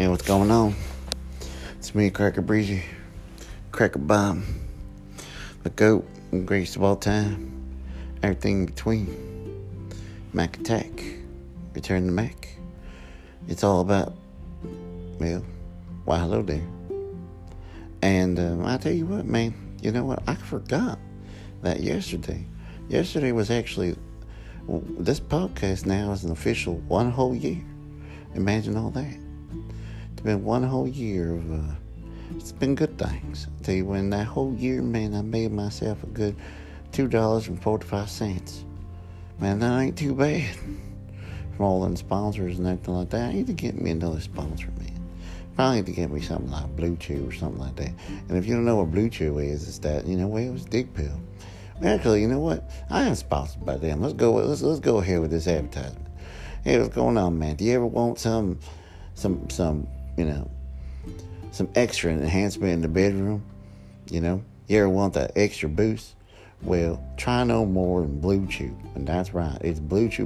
Hey, what's going on? It's me, Cracker Breezy, Cracker Bomb, the GOAT, the greatest of all time, everything in between, Mac Attack, Return to Mac. It's all about, well, why hello there. And I tell you what, man, you know what? I forgot that yesterday was actually, this podcast now is an official 1 whole year. Imagine all that. It's been 1 whole year of, it's been good things. I tell you, when that whole year, man, I made myself a good $2.45. Man, that ain't too bad. From all them sponsors and everything like that. I need to get me another sponsor, man. Probably need to get me something like Blue Chew or something like that. And if you don't know what Blue Chew is, it's that, it was Dick Pill. Actually, you know what? I am sponsored by them. Let's go ahead with this advertisement. Hey, what's going on, man? Do you ever want some extra enhancement in the bedroom? You ever want that extra boost? Well, try no more than Blue Chew. And that's right. It's Blue Chew,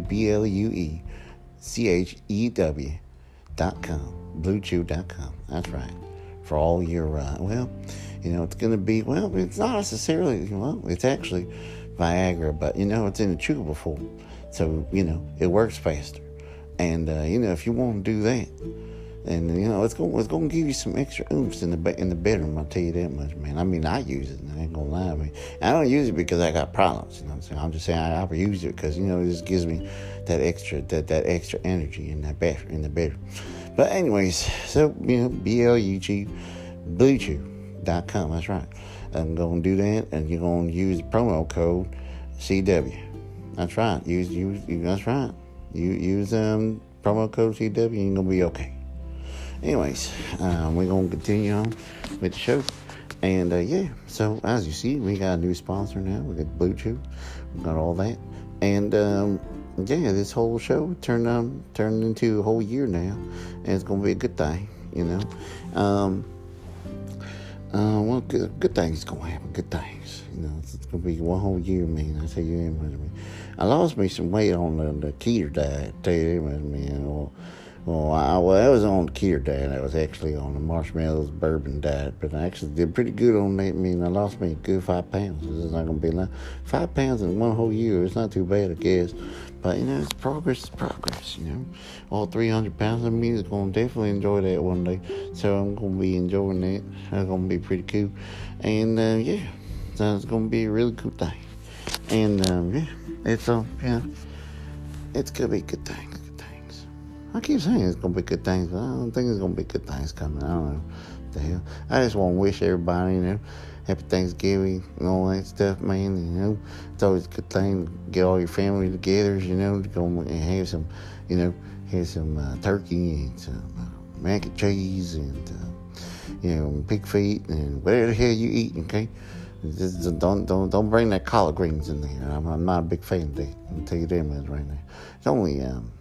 BlueChew.com. BlueChew.com. That's right. For all your, it's going to be, it's not necessarily, it's actually Viagra, but, it's in a chewable form. So, it works faster. And, if you want to do that, and, it's going to give you some extra oomph in the bedroom, I'll tell you that much, man. I mean, I use it, I ain't going to lie. I don't use it because I got problems, what I'm saying? I'm just saying I use it because, it just gives me that extra energy in the bedroom. But anyways, so, BLUG, BlueChew.com, that's right. I'm going to do that, and you're going to use the promo code CW. That's right. That's right. Use promo code CW, and you're going to be okay. Anyways, we're going to continue on with the show. And, so as you see, we got a new sponsor now. We got Blue Chew. We got all that. And, this whole show turned into a whole year now. And it's going to be a good thing, good things going to happen. Good things. It's going to be 1 whole year, man. I tell you that much, man. I lost me some weight on the keto diet. I tell you that much, man. I was on the keto diet. I was actually on the marshmallows bourbon diet, but I actually did pretty good on that. I lost me a good 5 pounds. It's not going to be like 5 pounds in 1 whole year. It's not too bad, I guess. But, it's progress, All 300 pounds of me is going to definitely enjoy that one day. So I'm going to be enjoying that. It's going to be pretty cool. And, so it's going to be a really cool thing. And, it's going to be good things. I keep saying it's going to be good things, but I don't think it's going to be good things coming. I don't know what the hell. I just want to wish everybody, happy Thanksgiving and all that stuff, man. It's always a good thing to get all your family together, to go and have some, turkey and some mac and cheese and, pig feet and whatever the hell you eat, okay? Just don't bring that collard greens in there. I'm not a big fan of that. I'll tell you that much right now. It's only,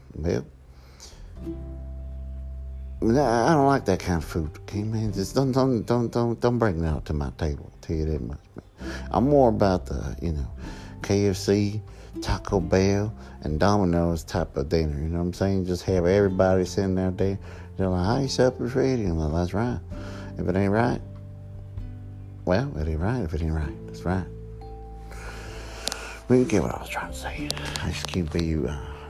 I don't like that kind of food, okay, man? Just don't bring that out to my table. I'll tell you that much, man. I'm more about the, KFC, Taco Bell, and Domino's type of dinner. You know what I'm saying? Just have everybody sitting out there. They're like, "Hey, supper's ready." I'm like, "That's right." If it ain't right, well, it ain't right. If it ain't right, that's right. But you get what I was trying to say. I just can't be,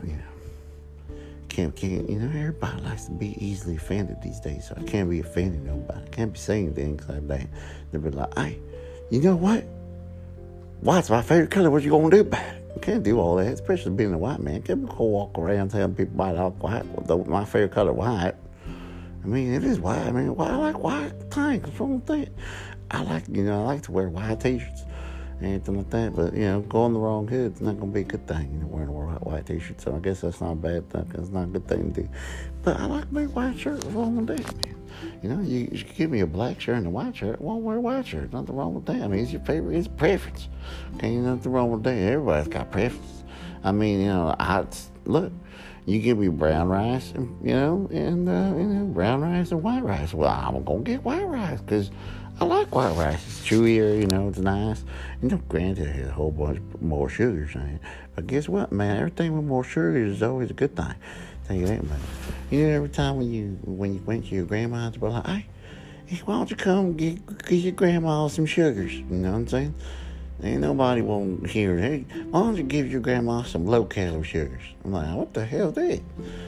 Can't, everybody likes to be easily offended these days, so I can't be offending nobody. I can't be saying things like that. They'll be like, "Hey, you know what? White's my favorite color. What you gonna do about it?" You can't do all that, especially being a white man. Can't go walk around telling people I like white. Well, my favorite color white. It is white. Why I like white? Thanks. What's wrong with that? I like to wear white t-shirts. Anything like that, but going the wrong hood, it's not gonna be a good thing. Wearing a white t-shirt, so I guess that's not a bad thing. It's not a good thing to do. But I like my white shirt. What's wrong with that, man? You give me a black shirt and a white shirt. I won't wear a white shirt. Nothing wrong with that. It's your favorite. It's preference. Okay, nothing wrong with that. Everybody's got preference. Look. You give me brown rice, and brown rice and white rice. Well, I'm gonna get white rice because I like white rice. It's chewier, it's nice. Granted, it has a whole bunch more sugars in it. But guess what, man? Everything with more sugars is always a good thing. Tell you that much. Every time when you went to your grandma's, be like, hey, why don't you come get your grandma some sugars? You know what I'm saying? Ain't nobody won't hear it. Hey, why don't you give your grandma some low-calorie sugars? I'm like, what the hell is that?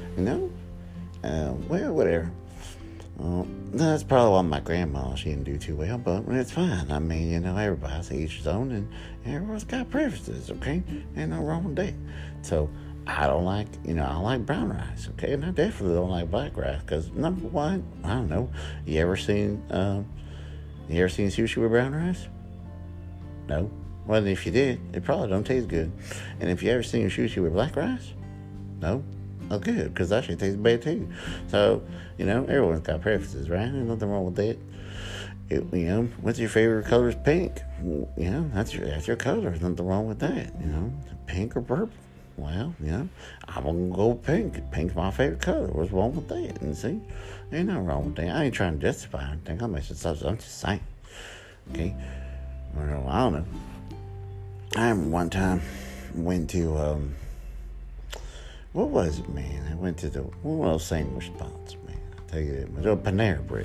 Well, whatever. That's probably why my grandma, she didn't do too well, but it's fine. I mean, everybody's each his own, and everyone's got preferences, okay? Ain't no wrong with that. So, I don't like, I like brown rice, okay? And I definitely don't like black rice, because number one, I don't know, you ever seen sushi with brown rice? No. Well, if you did, it probably don't taste good. And if you ever seen sushi with black rice? No. Oh, good, because that shit tastes bad too. So, everyone's got preferences, right? There's nothing wrong with that. What's your favorite color? Is pink. That's your color. There's nothing wrong with that. Pink or purple. Well, I'm gonna go with pink. Pink's my favorite color. What's wrong with that? And see, ain't nothing wrong with that. I ain't trying to justify anything. I'm just saying. Okay. Well, I don't know. I remember one time went to what was it, man? I went to one of those sandwich spots, man. I tell you that. It was a Panera Bread.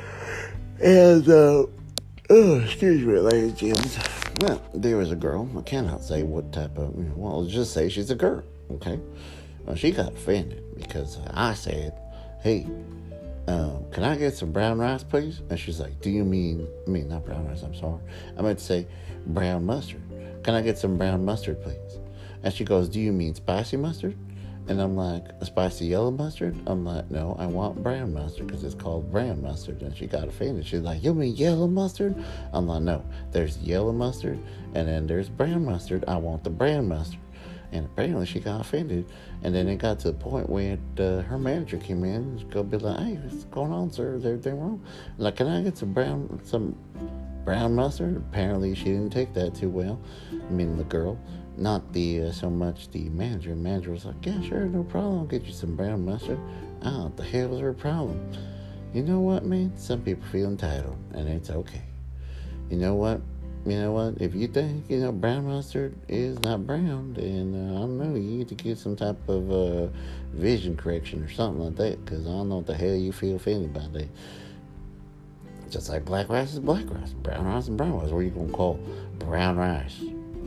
And, excuse me, ladies and gents. Well, there was a girl. I cannot say what type of, let's just say she's a girl, okay? Well, she got offended because I said, hey, can I get some brown rice, please? And she's like, do you mean not brown rice, I'm sorry. I meant to say brown mustard. Can I get some brown mustard, please? And she goes, do you mean spicy mustard? And I'm like, a spicy yellow mustard? I'm like, no, I want brown mustard because it's called brown mustard. And she got offended. She's like, you mean yellow mustard? I'm like, no, there's yellow mustard and then there's brown mustard. I want the brown mustard. And apparently she got offended. And then it got to the point where her manager came in and she's going to be like, hey, what's going on, sir? Is everything wrong? I'm like, can I get some brown mustard? Apparently she didn't take that too well. The girl. Not so much the manager. The manager was like, yeah, sure, no problem. I'll get you some brown mustard. What the hell is her problem? You know what, man? Some people feel entitled, and it's okay. You know what? If you think, brown mustard is not brown, then, I don't know, you need to get some type of vision correction or something like that, because I don't know what the hell you feel offended by that. Just like black rice is black rice, brown rice is brown rice. What are you going to call brown rice?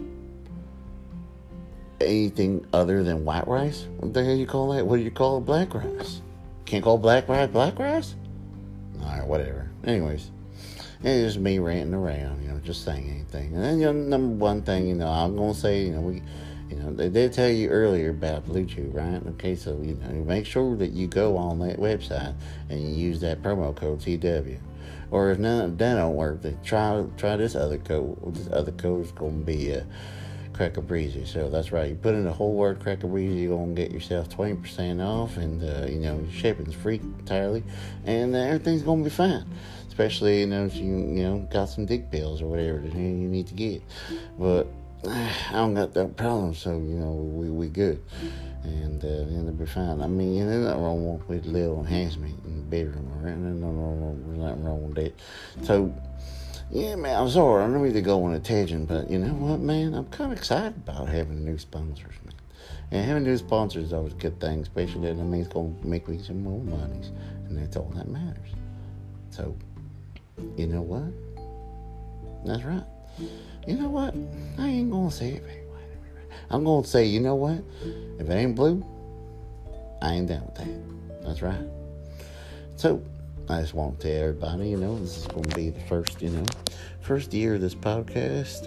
Anything other than white rice? What the hell you call that? What do you call black rice? Can't call black rice? Alright, whatever. Anyways, it's just me ranting around, just saying anything. And then, number one thing, I'm gonna say, they did tell you earlier about Blue Chew, right? Okay, so, make sure that you go on that website and you use that promo code TW. Or if that don't work, then try this other code. This other code is gonna be Cracker Breezy. So that's right. You put in the whole word Cracker Breezy, you're going to get yourself 20% off, and, shipping's free entirely, and everything's going to be fine. Especially, if you got some dick pills or whatever that you need to get. But I don't got that problem, so, we good. And it'll be fine. There's nothing wrong with a little enhancement in the bedroom, all right? There's nothing wrong with that. So, yeah, man, I'm sorry. I don't need to go on a tangent, but you know what, man? I'm kind of excited about having new sponsors, man. And having new sponsors is always a good thing, especially that means it's going to make me some more money, and that's all that matters. So, you know what? That's right. You know what? I ain't going to say it. I'm going to say, you know what? If it ain't blue, I ain't down with that. That's right. So, I just want to tell everybody, this is going to be the first year of this podcast.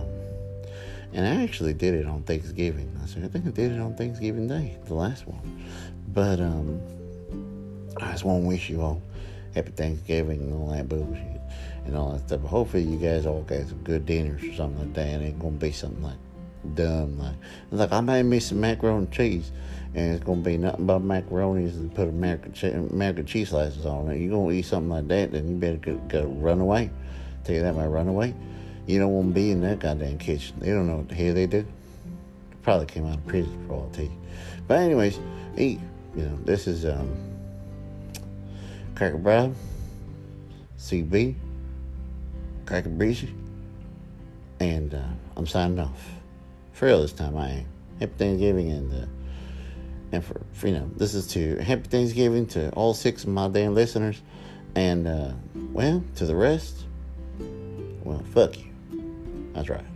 And I actually did it on Thanksgiving. I think I did it on Thanksgiving Day, the last one. But I just want to wish you all happy Thanksgiving and all that bullshit and all that stuff. Hopefully you guys all got some good dinners or something like that. It ain't going to be something like dumb. Like I made me some macaroni and cheese. And it's going to be nothing but macaronis and put American cheese slices on it. You're going to eat something like that, then you better go run away. Tell you that, man, run away. You don't want to be in that goddamn kitchen. They don't know what the hell they do. They probably came out of prison for all I tell you. But anyways, eat. This is Cracker Brown, CB, Cracker Breezy. And I'm signing off. For real this time, I am. Happy Thanksgiving, and for this is to Happy Thanksgiving to all 6 of my damn listeners. And, well, to the rest, well, fuck you. That's right.